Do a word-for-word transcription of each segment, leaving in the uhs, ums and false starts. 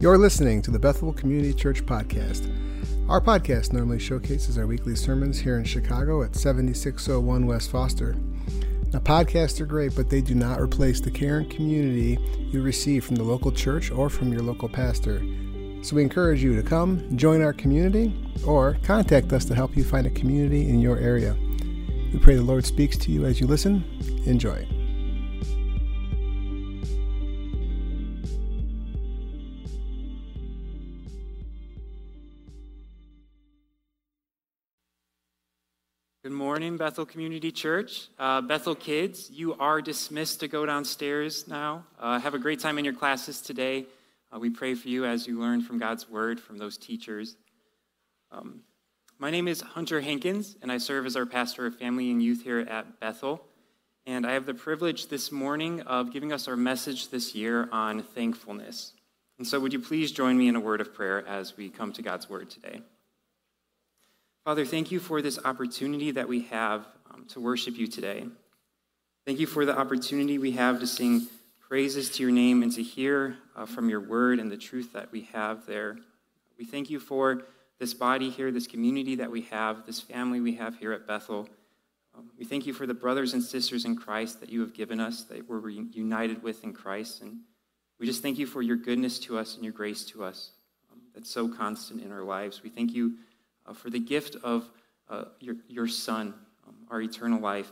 You're listening to the Bethel Community Church Podcast. Our podcast normally showcases our weekly sermons here in Chicago at seventy-six oh one West Foster. Now, podcasts are great, but they do not replace the care and community you receive from the local church or from your local pastor. So we encourage you to come, join our community, or contact us to help you find a community in your area. We pray the Lord speaks to you as you listen. Enjoy. Good morning, Bethel Community Church. Uh, Bethel kids, you are dismissed to go downstairs now. Uh, have a great time in your classes today. Uh, we pray for you as you learn from God's word from those teachers. Um, my name is Hunter Hankins, and I serve as our pastor of family and youth here at Bethel. And I have the privilege this morning of giving us our message this year on thankfulness. And so would you please join me in a word of prayer as we come to God's word today. Father, thank you for this opportunity that we have um, to worship you today. Thank you for the opportunity we have to sing praises to your name and to hear uh, from your word and the truth that we have there. We thank you for this body here, this community that we have, this family we have here at Bethel. Um, we thank you for the brothers and sisters in Christ that you have given us, that we're united with in Christ. And we just thank you for your goodness to us and your grace to us um, that's so constant in our lives. We thank you Uh, for the gift of uh, your, your Son, um, our eternal life.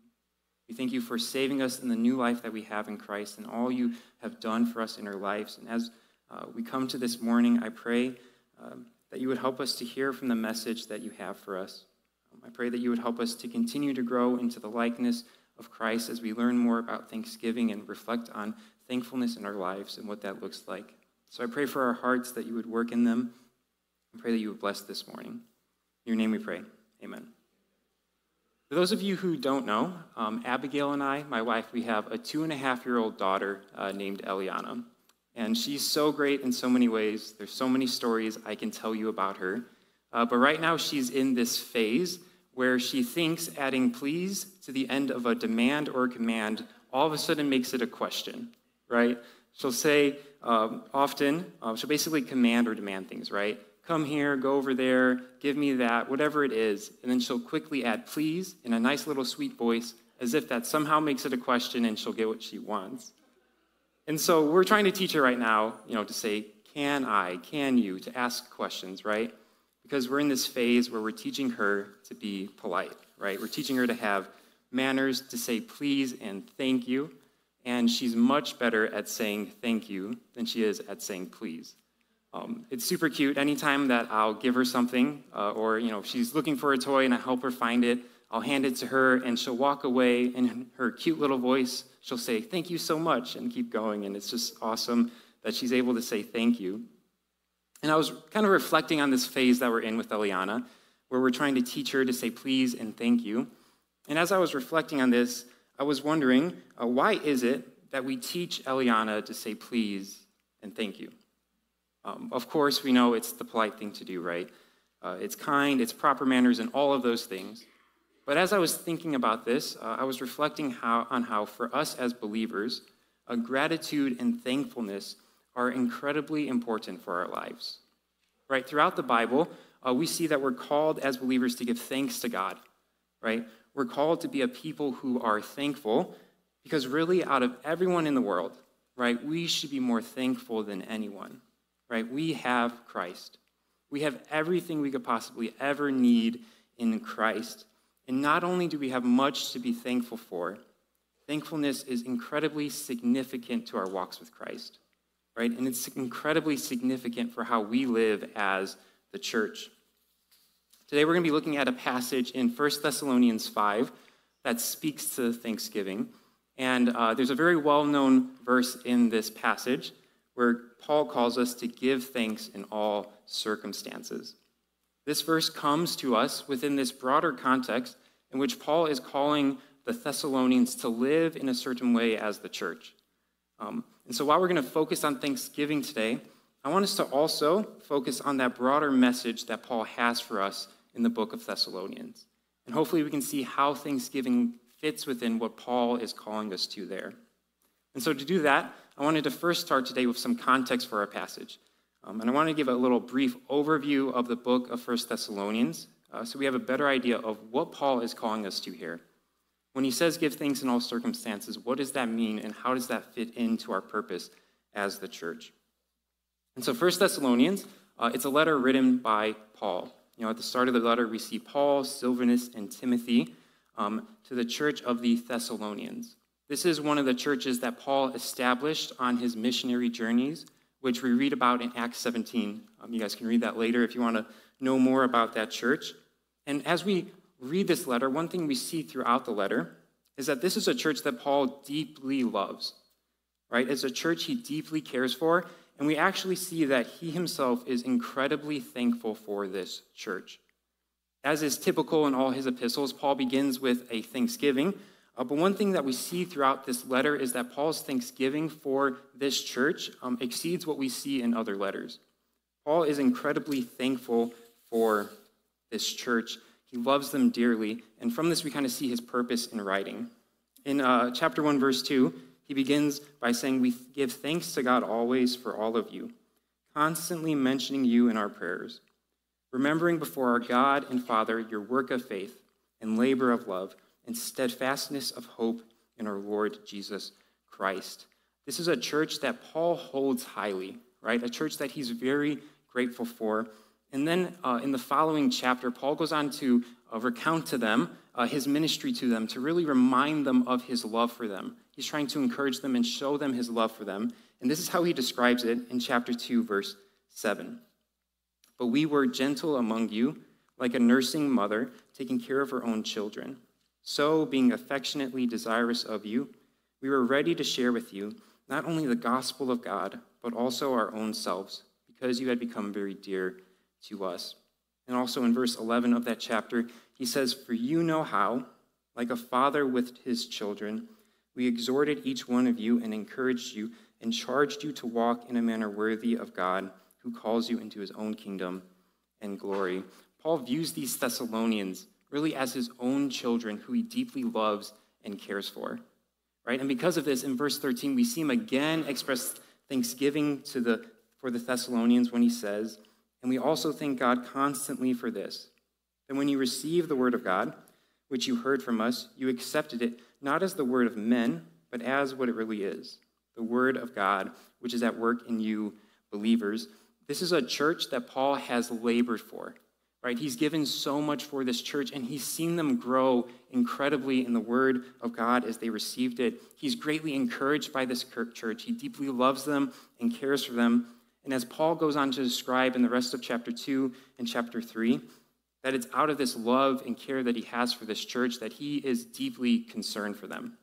We thank you for saving us in the new life that we have in Christ and all you have done for us in our lives. And as uh, we come to this morning, I pray um, that you would help us to hear from the message that you have for us. Um, I pray that you would help us to continue to grow into the likeness of Christ as we learn more about Thanksgiving and reflect on thankfulness in our lives and what that looks like. So I pray for our hearts that you would work in them. I pray that you would bless this morning. In your name we pray. Amen. For those of you who don't know, um, Abigail and I, my wife, we have a two-and-a-half-year-old daughter uh, named Eliana. And she's so great in so many ways. There's so many stories I can tell you about her. Uh, but right now she's in this phase where she thinks adding please to the end of a demand or a command all of a sudden makes it a question, right? She'll say um, often, uh, she'll basically command or demand things, right? Come here, go over there, give me that, whatever it is. And then she'll quickly add please in a nice little sweet voice as if that somehow makes it a question and she'll get what she wants. And so we're trying to teach her right now, you know, to say, can I, can you, to ask questions, right? Because we're in this phase where we're teaching her to be polite, right? We're teaching her to have manners, to say please and thank you. And she's much better at saying thank you than she is at saying please. Um, it's super cute. Anytime that I'll give her something, uh, or, you know, if she's looking for a toy and I help her find it, I'll hand it to her and she'll walk away and in her cute little voice, she'll say, thank you so much, and keep going. And it's just awesome that she's able to say thank you. And I was kind of reflecting on this phase that we're in with Eliana, where we're trying to teach her to say please and thank you. And as I was reflecting on this, I was wondering, uh, why is it that we teach Eliana to say please and thank you? Um, of course, we know it's the polite thing to do, right? Uh, it's kind, it's proper manners, and all of those things. But as I was thinking about this, uh, I was reflecting how, on how, for us as believers, uh, gratitude and thankfulness are incredibly important for our lives. Right? Throughout the Bible, uh, we see that we're called as believers to give thanks to God. Right? We're called to be a people who are thankful because really, out of everyone in the world, right, we should be more thankful than anyone. Right? We have Christ. We have everything we could possibly ever need in Christ. And not only do we have much to be thankful for, thankfulness is incredibly significant to our walks with Christ. Right? And it's incredibly significant for how we live as the church. Today we're going to be looking at a passage in First Thessalonians five that speaks to Thanksgiving. And uh, there's a very well-known verse in this passage where Paul calls us to give thanks in all circumstances. This verse comes to us within this broader context in which Paul is calling the Thessalonians to live in a certain way as the church. Um, and so while we're going to focus on Thanksgiving today, I want us to also focus on that broader message that Paul has for us in the book of Thessalonians. And hopefully we can see how Thanksgiving fits within what Paul is calling us to there. And so to do that, I wanted to first start today with some context for our passage. Um, and I want to give a little brief overview of the book of First Thessalonians uh, so we have a better idea of what Paul is calling us to here. When he says give thanks in all circumstances, what does that mean and how does that fit into our purpose as the church? And so First Thessalonians, uh, it's a letter written by Paul. You know, at the start of the letter, we see Paul, Silvanus, and Timothy um, to the church of the Thessalonians. This is one of the churches that Paul established on his missionary journeys, which we read about in Acts seventeen. Um, you guys can read that later if you want to know more about that church. And as we read this letter, one thing we see throughout the letter is that this is a church that Paul deeply loves, right? It's a church he deeply cares for, and we actually see that he himself is incredibly thankful for this church. As is typical in all his epistles, Paul begins with a thanksgiving, uh, but one thing that we see throughout this letter is that Paul's thanksgiving for this church um, exceeds what we see in other letters. Paul is incredibly thankful for this church. He loves them dearly, and from this we kind of see his purpose in writing. In uh, chapter one, verse two, he begins by saying, "We give thanks to God always for all of you, constantly mentioning you in our prayers, remembering before our God and Father your work of faith and labor of love and steadfastness of hope in our Lord Jesus Christ." This is a church that Paul holds highly, right? A church that he's very grateful for. And then uh, in the following chapter, Paul goes on to uh, recount to them uh, his ministry to them, to really remind them of his love for them. He's trying to encourage them and show them his love for them. And this is how he describes it in chapter two, verse seven. "But we were gentle among you, like a nursing mother taking care of her own children. So, being affectionately desirous of you, we were ready to share with you not only the gospel of God, but also our own selves, because you had become very dear to us." And also in verse eleven of that chapter, he says, "For you know how, like a father with his children, we exhorted each one of you and encouraged you and charged you to walk in a manner worthy of God, who calls you into his own kingdom and glory." Paul views these Thessalonians really as his own children who he deeply loves and cares for, right? And because of this, in verse thirteen, we see him again express thanksgiving to the for the Thessalonians when he says, "And we also thank God constantly for this, that when you received the word of God, which you heard from us, you accepted it not as the word of men, but as what it really is, the word of God, which is at work in you believers." This is a church that Paul has labored for, right? He's given so much for this church, and he's seen them grow incredibly in the word of God as they received it. He's greatly encouraged by this church. He deeply loves them and cares for them. And as Paul goes on to describe in the rest of chapter two and chapter three, that it's out of this love and care that he has for this church that he is deeply concerned for them,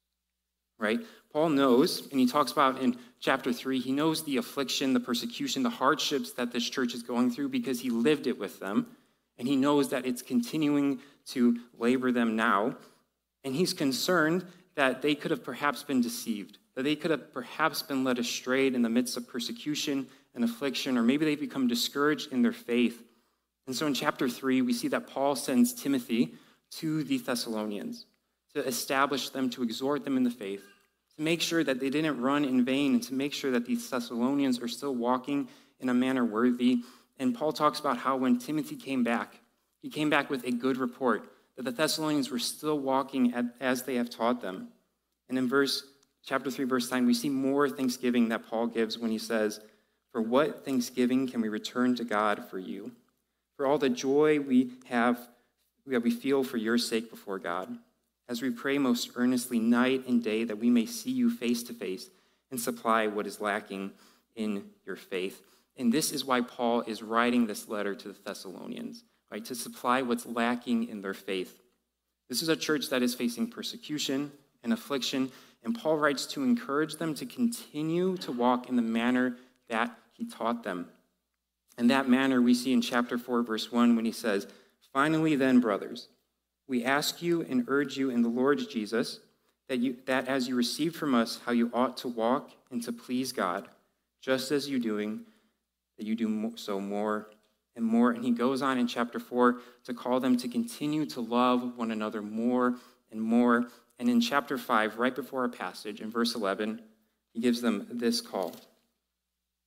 right? Paul knows, and he talks about in chapter three, he knows the affliction, the persecution, the hardships that this church is going through because he lived it with them, and he knows that it's continuing to labor them now, and he's concerned that they could have perhaps been deceived, that they could have perhaps been led astray in the midst of persecution and affliction, or maybe they've become discouraged in their faith. And so in chapter three, we see that Paul sends Timothy to the Thessalonians to establish them, to exhort them in the faith, to make sure that they didn't run in vain, and to make sure that these Thessalonians are still walking in a manner worthy. And Paul talks about how when Timothy came back, he came back with a good report, that the Thessalonians were still walking as they have taught them. And in verse chapter three, verse nine, we see more thanksgiving that Paul gives when he says, "For what thanksgiving can we return to God for you? For all the joy we have, that we feel for your sake before God, as we pray most earnestly night and day that we may see you face to face and supply what is lacking in your faith." And this is why Paul is writing this letter to the Thessalonians, right? To supply what's lacking in their faith. This is a church that is facing persecution and affliction, and Paul writes to encourage them to continue to walk in the manner that he taught them. And that manner we see in chapter four, verse one, when he says, "Finally then, brothers, we ask you and urge you in the Lord Jesus that you that as you received from us how you ought to walk and to please God, just as you doing, that you do so more and more." And he goes on in chapter four to call them to continue to love one another more and more. And in chapter five, right before our passage, in verse eleven, he gives them this call.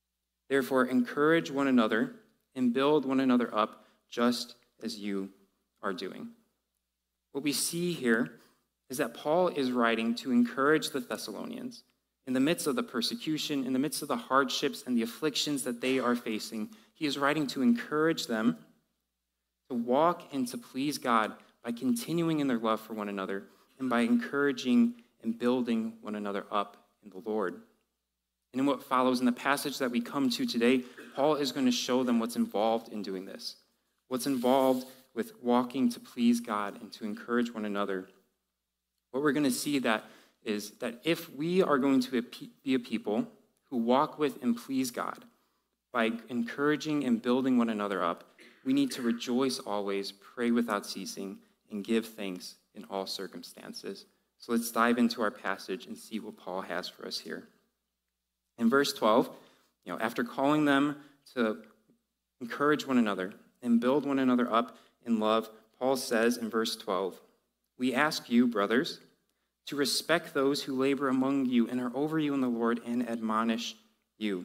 Therefore, encourage one another and build one another up just as you are doing. What we see here is that Paul is writing to encourage the Thessalonians in the midst of the persecution, in the midst of the hardships and the afflictions that they are facing. He is writing to encourage them to walk and to please God by continuing in their love for one another and by encouraging and building one another up in the Lord. And in what follows in the passage that we come to today, Paul is going to show them what's involved in doing this, what's involved with walking to please God and to encourage one another. What we're going to see that is that if we are going to be a people who walk with and please God by encouraging and building one another up, we need to rejoice always, pray without ceasing, and give thanks in all circumstances. So let's dive into our passage and see what Paul has for us here. In verse twelve, you know, after calling them to encourage one another and build one another up in love, Paul says in verse twelve, "We ask you, brothers, to respect those who labor among you and are over you in the Lord and admonish you."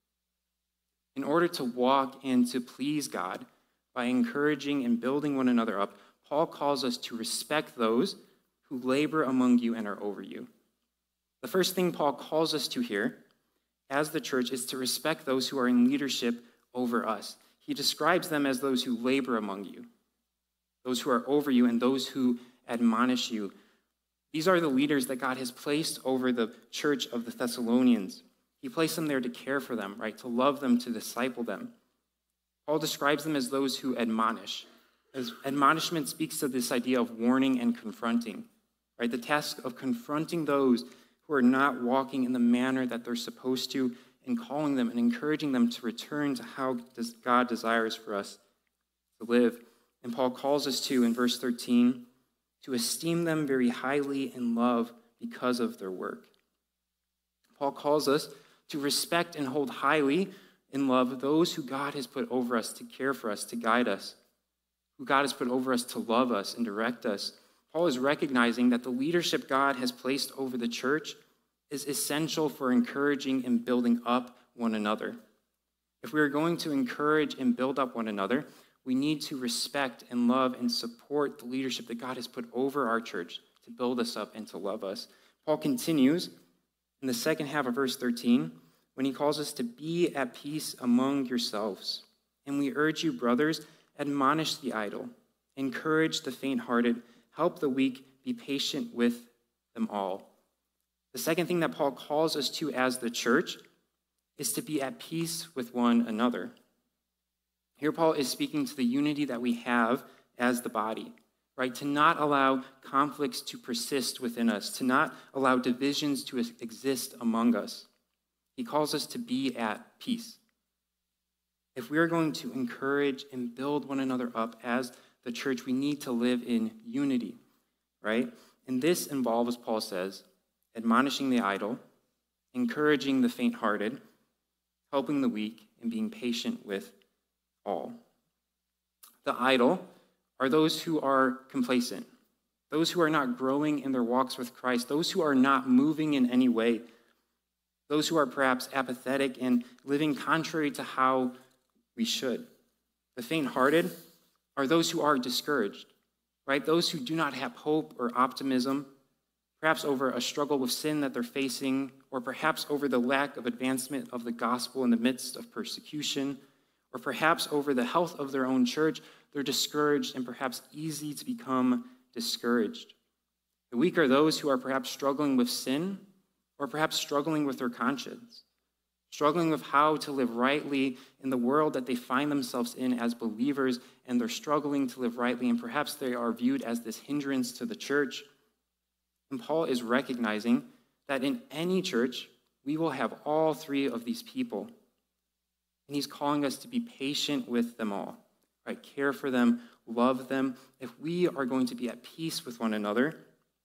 In order to walk and to please God by encouraging and building one another up, Paul calls us to respect those who labor among you and are over you. The first thing Paul calls us to here as the church is to respect those who are in leadership over us. He describes them as those who labor among you, those who are over you, and those who admonish you. These are the leaders that God has placed over the church of the Thessalonians. He placed them there to care for them, right? To love them, to disciple them. Paul describes them as those who admonish. As admonishment speaks to this idea of warning and confronting, right? The task of confronting those who are not walking in the manner that they're supposed to and calling them and encouraging them to return to how God desires for us to live. And Paul calls us to, in verse thirteen, to esteem them very highly in love because of their work. Paul calls us to respect and hold highly in love those who God has put over us to care for us, to guide us, who God has put over us to love us and direct us. Paul is recognizing that the leadership God has placed over the church is essential for encouraging and building up one another. If we are going to encourage and build up one another, we need to respect and love and support the leadership that God has put over our church to build us up and to love us. Paul continues in the second half of verse thirteen when he calls us to be at peace among yourselves. And we urge you, brothers, admonish the idle, encourage the faint-hearted, help the weak, be patient with them all. The second thing that Paul calls us to as the church is to be at peace with one another. Here Paul is speaking to the unity that we have as the body, right? To not allow conflicts to persist within us, to not allow divisions to exist among us. He calls us to be at peace. If we are going to encourage and build one another up as the church, we need to live in unity, right? And this involves, Paul says, admonishing the idle, encouraging the faint-hearted, helping the weak, and being patient with all. The idle are those who are complacent, those who are not growing in their walks with Christ, those who are not moving in any way, those who are perhaps apathetic and living contrary to how we should. The faint-hearted are those who are discouraged, right? Those who do not have hope or optimism, perhaps over a struggle with sin that they're facing, or perhaps over the lack of advancement of the gospel in the midst of persecution, or perhaps over the health of their own church. They're discouraged and perhaps easy to become discouraged. The weak are those who are perhaps struggling with sin, or perhaps struggling with their conscience, struggling with how to live rightly in the world that they find themselves in as believers, and they're struggling to live rightly, and perhaps they are viewed as this hindrance to the church. And Paul is recognizing that in any church, we will have all three of these people. And he's calling us to be patient with them all, right? Care for them, love them. If we are going to be at peace with one another,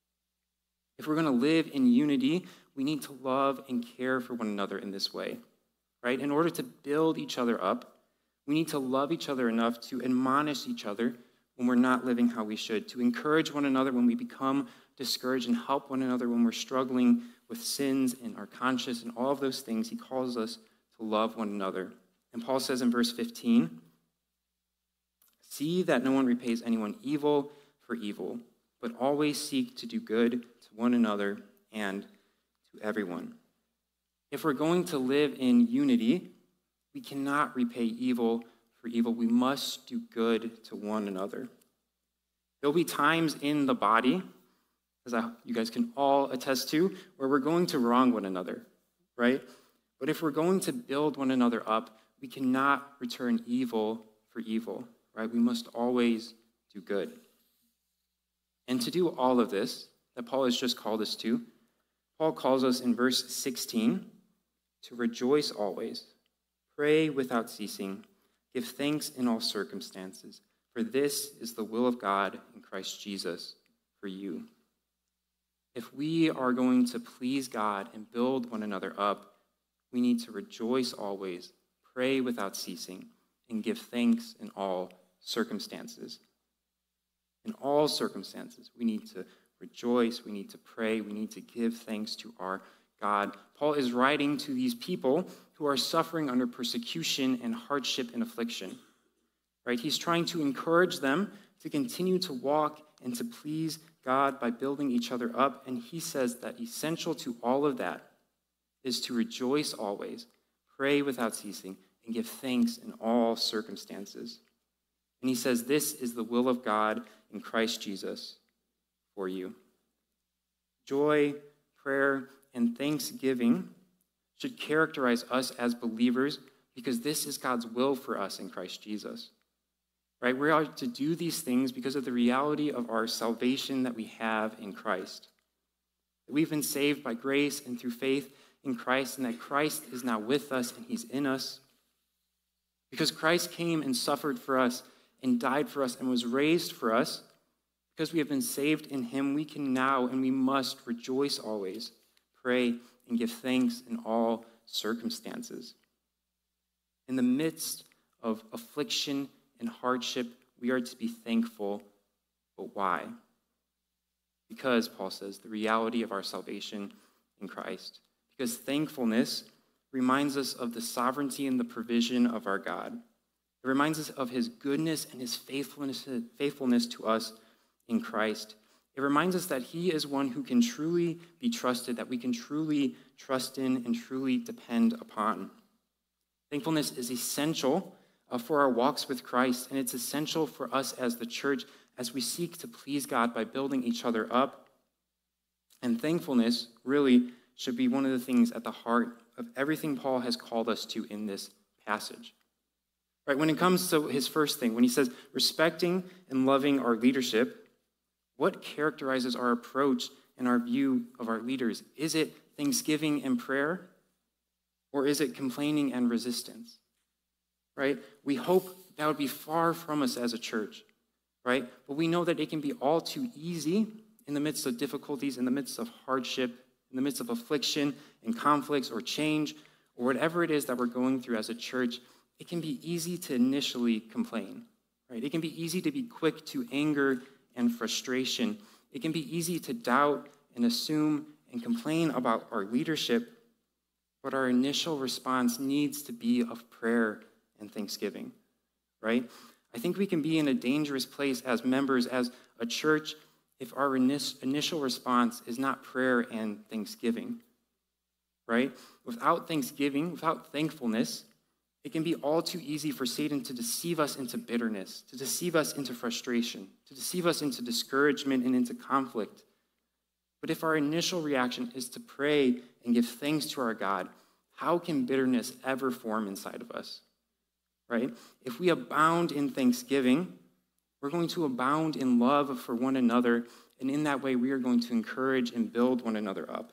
if we're going to live in unity, we need to love and care for one another in this way, right? In order to build each other up, we need to love each other enough to admonish each other when we're not living how we should, to encourage one another when we become discouraged, and help one another when we're struggling with sins and our conscience and all of those things. He calls us to love one another. And Paul says in verse fifteen, see that no one repays anyone evil for evil, but always seek to do good to one another and to everyone. If we're going to live in unity, we cannot repay evil for evil. We must do good to one another. There'll be times in the body, as I, you guys can all attest to, where we're going to wrong one another, right? But if we're going to build one another up, we cannot return evil for evil, right? We must always do good. And to do all of this that Paul has just called us to, Paul calls us in verse sixteen to rejoice always, pray without ceasing, give thanks in all circumstances, for this is the will of God in Christ Jesus for you. If we are going to please God and build one another up, we need to rejoice always, pray without ceasing, and give thanks in all circumstances. In all circumstances, we need to rejoice, we need to pray, we need to give thanks to our God. Paul is writing to these people who are suffering under persecution and hardship and affliction. Right? He's trying to encourage them to continue to walk and to please God by building each other up. And he says that essential to all of that is to rejoice always, pray without ceasing, and give thanks in all circumstances. And he says this is the will of God in Christ Jesus for you. Joy, prayer, and thanksgiving should characterize us as believers because this is God's will for us in Christ Jesus. Right? We are to do these things because of the reality of our salvation that we have in Christ. We've been saved by grace and through faith in Christ, and that Christ is now with us and he's in us. Because Christ came and suffered for us and died for us and was raised for us, because we have been saved in him, we can now and we must rejoice always, pray, and give thanks in all circumstances. In the midst of affliction and hardship, we are to be thankful. But why? Because, Paul says, the reality of our salvation in Christ. Because thankfulness reminds us of the sovereignty and the provision of our God. It reminds us of his goodness and his faithfulness, faithfulness to us in Christ. It reminds us that he is one who can truly be trusted, that we can truly trust in and truly depend upon. Thankfulness is essential uh, for our walks with Christ, and it's essential for us as the church as we seek to please God by building each other up. And thankfulness really should be one of the things at the heart of everything Paul has called us to in this passage. Right, when it comes to his first thing, when he says respecting and loving our leadership, what characterizes our approach and our view of our leaders? Is it thanksgiving and prayer? Or is it complaining and resistance? Right? We hope that would be far from us as a church. Right? But we know that it can be all too easy in the midst of difficulties, in the midst of hardship, in the midst of affliction and conflicts or change, or whatever it is that we're going through as a church. It can be easy to initially complain. Right? It can be easy to be quick to anger and frustration. It can be easy to doubt and assume and complain about our leadership, but our initial response needs to be of prayer and thanksgiving, right? I think we can be in a dangerous place as members, as a church, if our initial response is not prayer and thanksgiving, right? Without thanksgiving, without thankfulness, it can be all too easy for Satan to deceive us into bitterness, to deceive us into frustration, to deceive us into discouragement and into conflict. But if our initial reaction is to pray and give thanks to our God, how can bitterness ever form inside of us? Right? If we abound in thanksgiving, we're going to abound in love for one another, and in that way we are going to encourage and build one another up.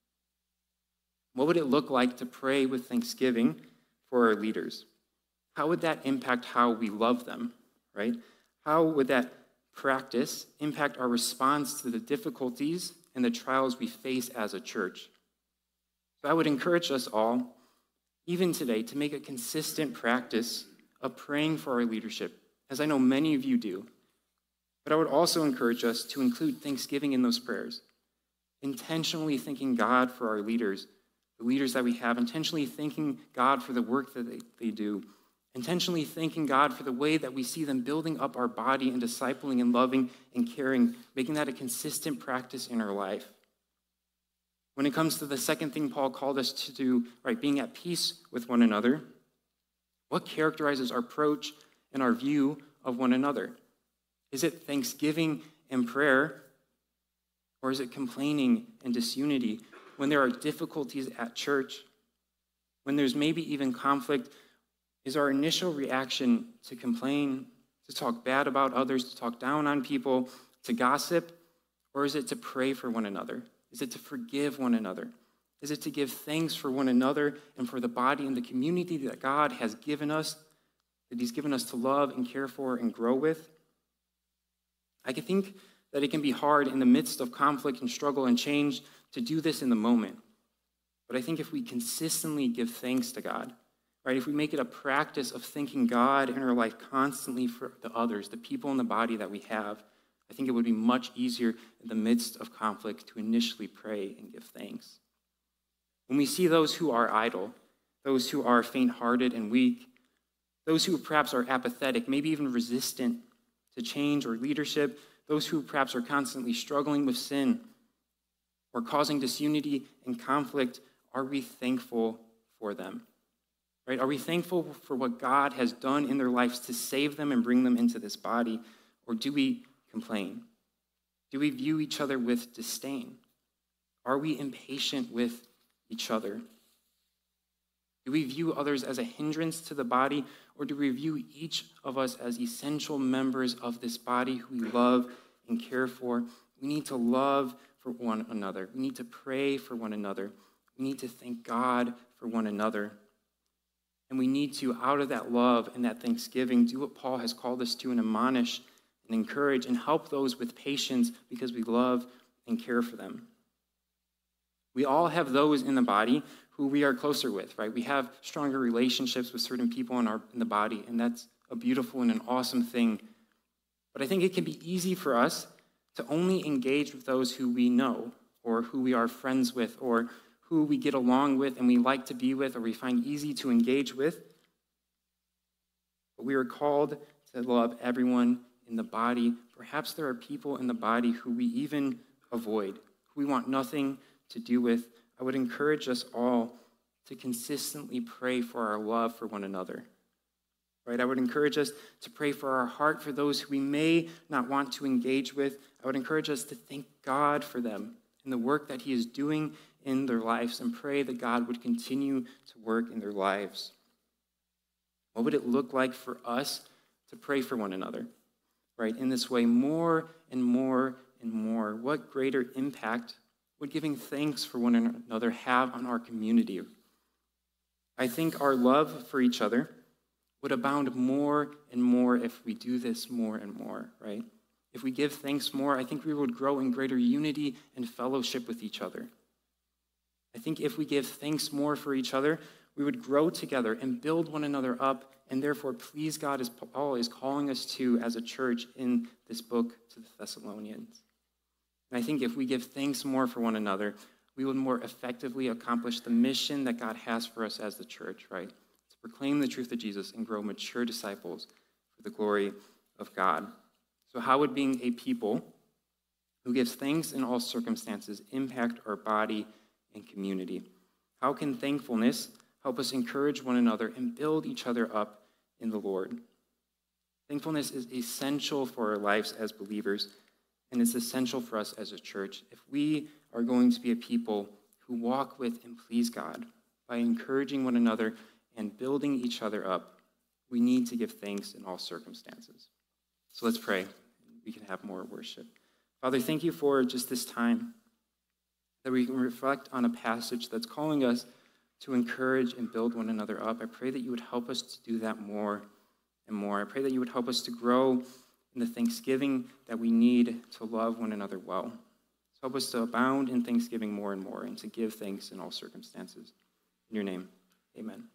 What would it look like to pray with thanksgiving for our leaders? How would that impact how we love them, right? How would that practice impact our response to the difficulties and the trials we face as a church? So I would encourage us all, even today, to make a consistent practice of praying for our leadership, as I know many of you do. But I would also encourage us to include thanksgiving in those prayers, intentionally thanking God for our leaders, the leaders that we have, intentionally thanking God for the work that they, they do, intentionally thanking God for the way that we see them building up our body and discipling and loving and caring, making that a consistent practice in our life. When it comes to the second thing Paul called us to do, right, being at peace with one another, what characterizes our approach and our view of one another? Is it thanksgiving and prayer, or is it complaining and disunity? When there are difficulties at church, when there's maybe even conflict, is our initial reaction to complain, to talk bad about others, to talk down on people, to gossip, or is it to pray for one another? Is it to forgive one another? Is it to give thanks for one another and for the body and the community that God has given us, that he's given us to love and care for and grow with? I can think that it can be hard in the midst of conflict and struggle and change to do this in the moment. But I think if we consistently give thanks to God, right, if we make it a practice of thanking God in our life constantly for the others, the people in the body that we have, I think it would be much easier in the midst of conflict to initially pray and give thanks. When we see those who are idle, those who are faint-hearted and weak, those who perhaps are apathetic, maybe even resistant to change or leadership, those who perhaps are constantly struggling with sin or causing disunity and conflict, are we thankful for them? Right? Are we thankful for what God has done in their lives to save them and bring them into this body? Or do we complain? Do we view each other with disdain? Are we impatient with each other? Do we view others as a hindrance to the body, or do we view each of us as essential members of this body who we love and care for? We need to love for one another. We need to pray for one another. We need to thank God for one another. And we need to, out of that love and that thanksgiving, do what Paul has called us to and admonish and encourage and help those with patience because we love and care for them. We all have those in the body who we are closer with, right? We have stronger relationships with certain people in our in the body, and that's a beautiful and an awesome thing. But I think it can be easy for us to only engage with those who we know or who we are friends with or who we get along with and we like to be with or we find easy to engage with. But we are called to love everyone in the body. Perhaps there are people in the body who we even avoid, who we want nothing to do with. I would encourage us all to consistently pray for our love for one another. Right? I would encourage us to pray for our heart for those who we may not want to engage with. I would encourage us to thank God for them and the work that he is doing in their lives and pray that God would continue to work in their lives. What would it look like for us to pray for one another? Right? In this way, more and more and more. What greater impact would giving thanks for one another have on our community? I think our love for each other would abound more and more if we do this more and more, right? If we give thanks more, I think we would grow in greater unity and fellowship with each other. I think if we give thanks more for each other, we would grow together and build one another up and therefore please God as Paul is calling us to as a church in this book to the Thessalonians. And I think if we give thanks more for one another, we would more effectively accomplish the mission that God has for us as the church, right? To proclaim the truth of Jesus and grow mature disciples for the glory of God. So how would being a people who gives thanks in all circumstances impact our body and community? How can thankfulness help us encourage one another and build each other up in the Lord? Thankfulness is essential for our lives as believers, and it's essential for us as a church. If we are going to be a people who walk with and please God by encouraging one another and building each other up, we need to give thanks in all circumstances. So let's pray. We can have more worship. Father, thank you for just this time that we can reflect on a passage that's calling us to encourage and build one another up. I pray that you would help us to do that more and more. I pray that you would help us to grow in the thanksgiving that we need to love one another well. So help us to abound in thanksgiving more and more and to give thanks in all circumstances. In your name, amen.